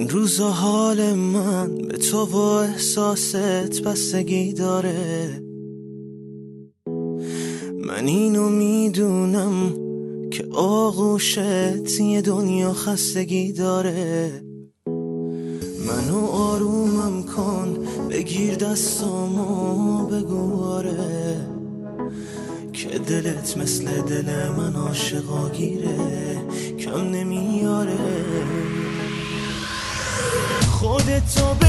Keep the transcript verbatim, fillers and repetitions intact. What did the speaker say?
این روزا حال من به تو و احساست بستگی داره. من اینو میدونم که آغوشت یه دنیا خستگی داره. منو آرومم کن، بگیر دستامو بگو آره، که دلت مثل دل من عاشقاگیره، کم نمیاره. خودتو